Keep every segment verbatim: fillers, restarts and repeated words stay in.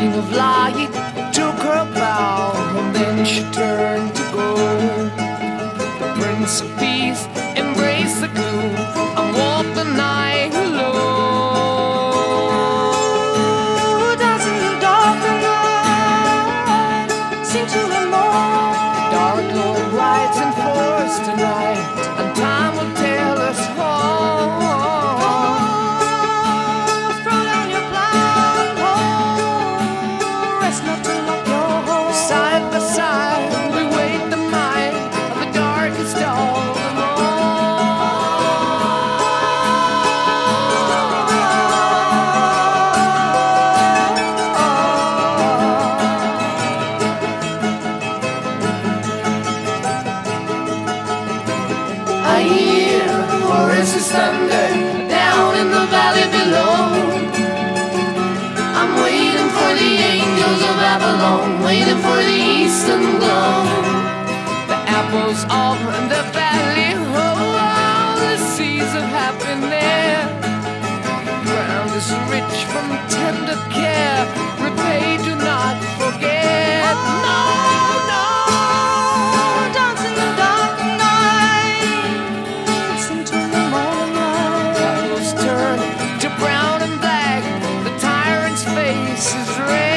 queen of light took her bow, and then she turned to go. The prince of peace embraced the gloom and walked the night alone. Dancing in the dark of night, sing to the moon. Dark Lord rides in force tonight, and time will tell us all. Throw down your blindfold, rest not to lock your hole. Side by side, we wait the might of the darkest of them I hear Horus's thunder down in the valley below. I'm waiting for the angels of Avalon, waiting for the eastern glow. The apples of the valley, oh, all the seeds of happiness. Ground is rich from tender care, repay, do not forget. No, no. Dance in the dark of night, sing to the morning light. Apples turn to brown and black, the tyrant's face is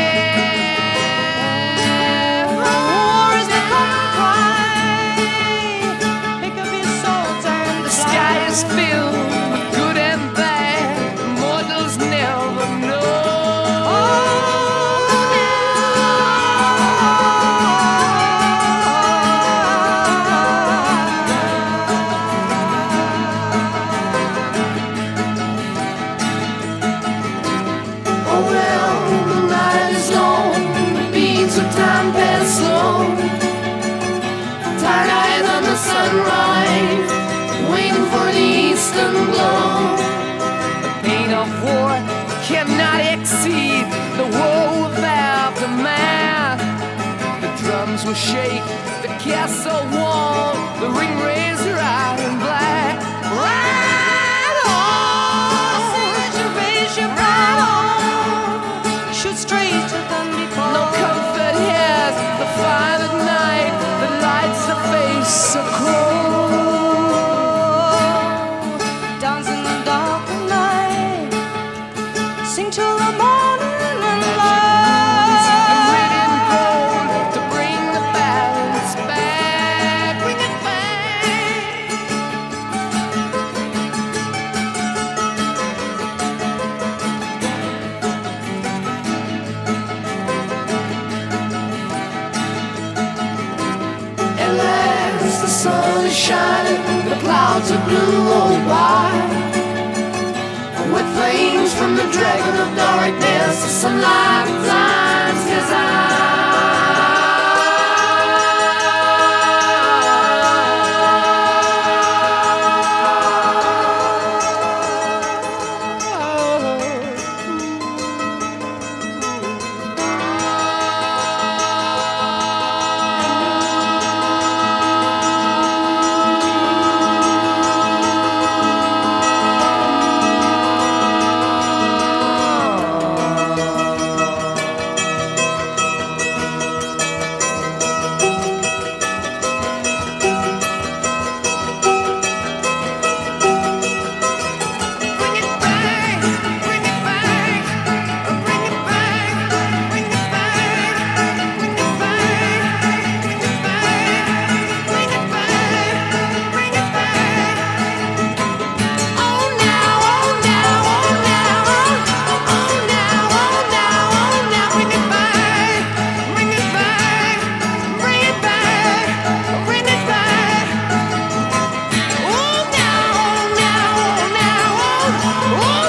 red. War is the common cry, pick up your swords and The sky is filled with good and bad, mortals never know. Oh well, the night is long, the beats of time pass slow. Tired eyes on the sunrise, waiting for the eastern glow. The pain of war cannot exceed the woe of aftermath. The drums will shake, the castle wall, the ring razor iron black. Ride on! Raise your brow, shoot straight to them before. No comfort has the fire at night that lights the face so cold. Dance in the dark of night, sing till the morning light. Written gold to bring the balance back, bring it back. At last the sun is shining, the clouds are blue or white. With flames from the dragon of darkness, the sunlight blinds his Oh,